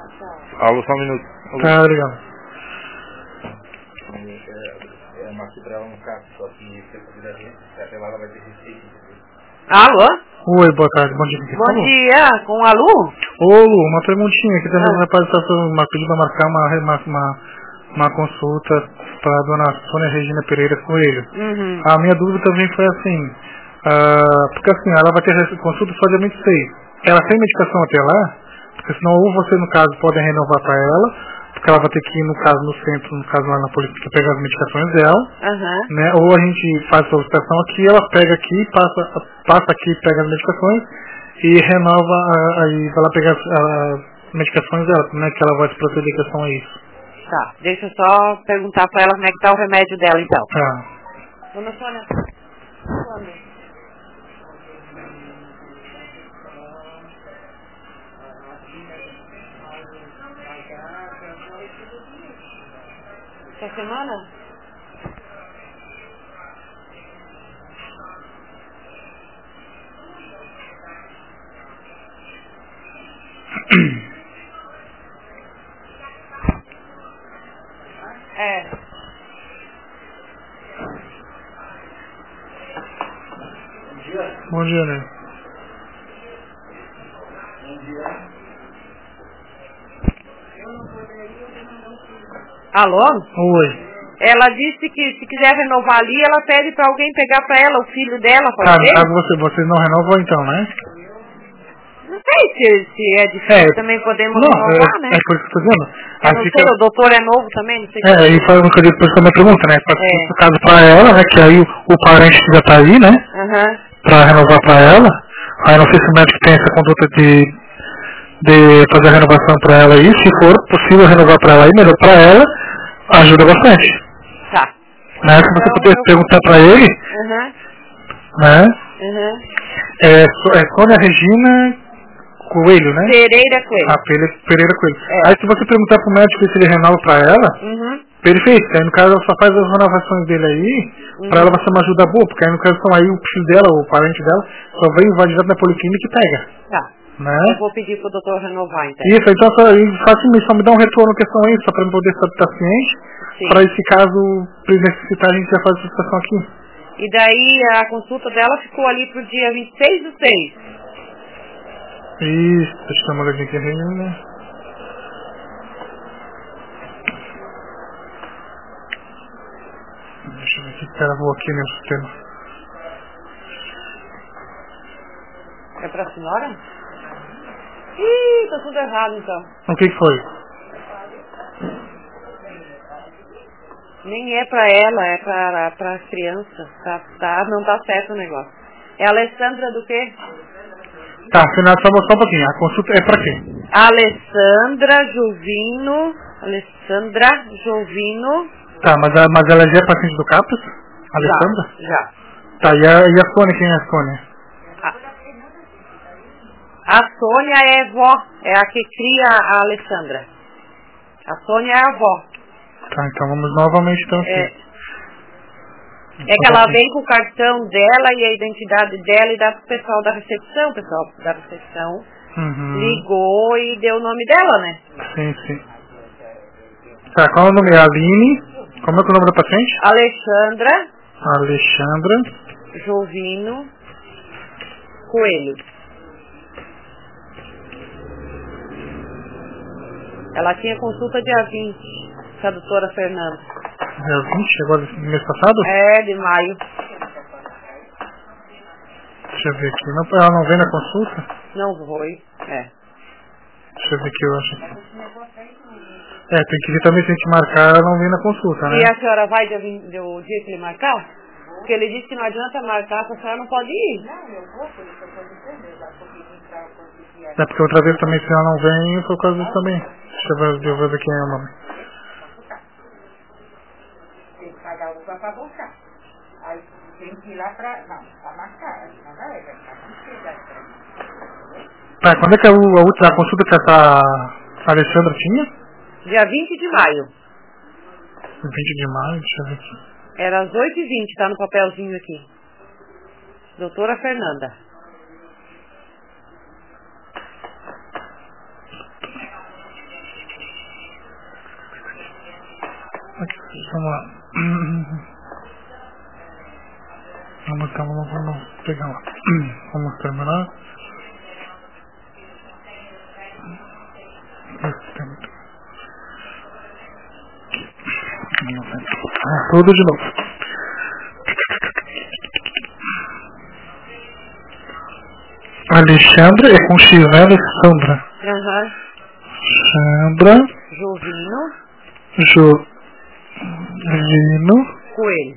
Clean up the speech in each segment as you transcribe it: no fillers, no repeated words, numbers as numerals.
Alô, só um minuto. Alô. Tá, obrigado. É uma pra ela no carro, só que você pode dar gente, até lá ela vai ter receita. Alô? Oi, boa tarde, bom dia. Bom dia, com a Lu? Ô, Lu, uma perguntinha aqui também, rapaz, está pedindo para marcar uma consulta para a dona Sônia Regina Pereira Coelho. Uhum. A minha dúvida também foi assim, porque assim, ela vai ter consulta só dia 26. Ela tem medicação até lá? Porque senão ou você, no caso, pode renovar para ela, porque ela vai ter que ir, no caso, no centro, no caso lá na polícia, pegar as medicações dela, né? Ou a gente faz a solicitação aqui, ela pega aqui, passa aqui, pega as medicações e renova, aí vai lá pegar as medicações dela, como é que ela vai se proceder em questão a isso? Tá, deixa eu só perguntar pra ela como é que tá o remédio dela, então. Tá. Dona Sônia, essa semana? É. Bom dia, né? Alô? Oi. Ela disse que se quiser renovar ali, ela pede pra alguém pegar pra ela, o filho dela, Tá, pode no ser? caso vocês não renovam então, né? Não sei se é difícil, também podemos renovar, né? É por isso que eu tô dizendo. Eu não sei, o doutor é novo também, não sei. E foi uma coisa que depois também pergunta, né? No caso pra ela, né? Que aí o parente já tá aí, né? Pra renovar pra ela. Aí não sei se o médico tem essa conduta de fazer a renovação pra ela aí. Se for possível renovar pra ela aí, melhor pra ela, ajuda bastante. Tá. Né? Se você puder perguntar pra ele, né? É Sônia Regina Coelho, né? Pereira Coelho. Pereira Coelho. Aí se você perguntar pro médico se ele renova pra ela, perfeito. Aí no caso ela só faz as renovações dele aí, pra ela vai ser uma ajuda boa, porque aí no caso são aí o filho dela, o parente dela, só vem vai direto na policlínica e pega. Tá. Né? Eu vou pedir pro doutor renovar, então. Isso, então só me dá um retorno questão aí, só pra eu poder estar ciente, pra esse caso necessitar a gente já faz a situação aqui. E daí a consulta dela ficou ali pro dia 26/6. Isso, deixa eu dar uma olhadinha aqui, né? Deixa eu ver aqui, cara, vou aqui no sistema. É pra senhora? Ih, tá tudo errado então. O que foi? Nem é pra ela, é pra criança. Não tá certo o negócio. É a Alessandra do quê? Tá, afinal, só um pouquinho. A consulta é pra quê? Alessandra Jovino. Tá, mas ela já é paciente do CAPES? Alessandra? Já. Tá, e a Sônia, quem é a Sônia? A Sônia é vó, é a que cria a Alessandra. A Sônia é a avó. Tá, então vamos novamente então aqui. É que ela vem com o cartão dela e a identidade dela e dá pro pessoal da recepção. O pessoal da recepção ligou e deu o nome dela, né? Sim. Tá, qual é o nome? É a Aline. Como é que é o nome da paciente? Alexandra Jovino Coelho. Ela tinha consulta dia 20 com a doutora Fernanda. Dia 20, agora no mês passado? É, de maio. Deixa eu ver aqui. Ela não vem na consulta? Não foi, Deixa eu ver aqui, eu acho. Tem que ver também se a gente marcar, ela não vem na consulta, né? E a senhora vai do dia que ele marcar? Porque ele disse que não adianta marcar, a senhora não pode ir. É porque outra vez também, se ela não vem, foi por causa disso também. Deixa eu ver quem é o nome. Tem que pagar o lugar pra voltar. Aí tem que ir lá pra marcar. Não vai ficar com ansiedade pra mim. Tá, quando é que é a última consulta que essa Alessandra tinha? Dia 20 de maio. 20 de maio, deixa eu ver aqui. Era às 8h20, tá no papelzinho aqui. Doutora Fernanda. Vamos lá. Vamos pegar lá. Vamos terminar. Tudo de novo. Alexandre é com X, né? Alexandra. Sandra. Jovino. Coelho.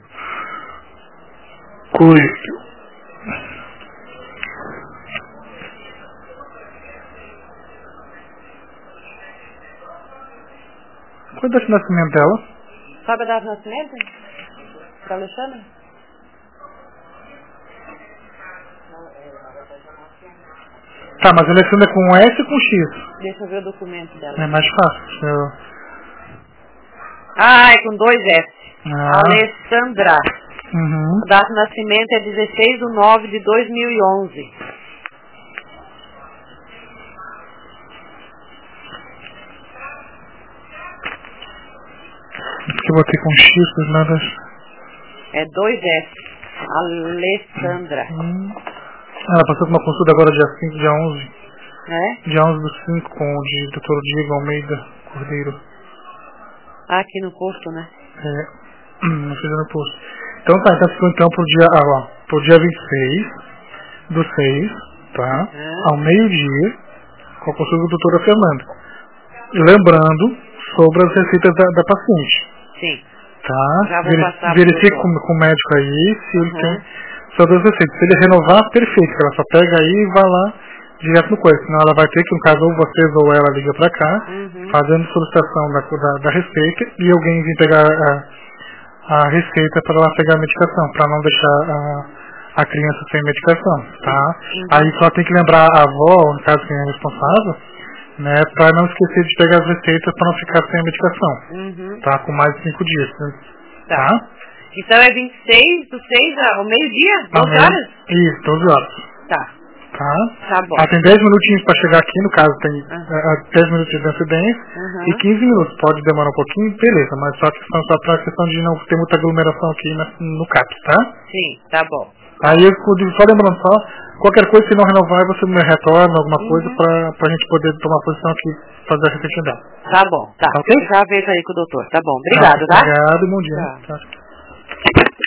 Qual é a data de nascimento dela? Sabe a data de nascimento? Da Alexandra? Tá, mas a Alexandra é com S ou com X? Deixa eu ver o documento dela. É mais fácil. É com 2 S. Alexandra. Uhum. A data de nascimento é 16/9/2011. Que eu botei com X, mas nada. É 2 S. Alexandra. Ela passou por uma consulta agora dia 5, dia 11. Dia 11/5 com o Dr. Diego Almeida Cordeiro. Aqui no posto, né? Não fiz no posto. Então tá, então ficou então pro dia 26/6, tá? Ao meio-dia, com a consulta da doutora Fernanda. Lembrando sobre as receitas da paciente. Sim. Tá? Já vou passar Verifique com o médico aí se ele tem só 2 receitas. Se ele renovar, perfeito, que ela só pega aí e vai lá direto no coisa. Senão ela vai ter que, no caso, ou vocês ou ela liga pra cá, fazendo solicitação da receita, e alguém vir pegar a receita para ela pegar a medicação, para não deixar a criança sem medicação, tá? Aí só tem que lembrar a avó, no caso quem é responsável, né, para não esquecer de pegar as receitas para não ficar sem a medicação, tá? Com mais de 5 dias, né? Tá? Então é 26/6 ao meio-dia? 12 horas? Isso, 12 horas. Tá. Tá bom. Tem 10 minutinhos para chegar aqui, no caso tem 10 minutos de antecedência e 15 minutos. Pode demorar um pouquinho, beleza, mas só para a questão de não ter muita aglomeração aqui no CAP, tá? Sim, tá bom. Aí eu só lembrando qualquer coisa se não renovar, você me retorna alguma coisa pra gente poder tomar posição aqui, fazer a receita dela. Tá bom, tá. Ok? Já vejo aí com o doutor, tá bom. Obrigado, tá? Obrigado e bom dia. Tá. Tá.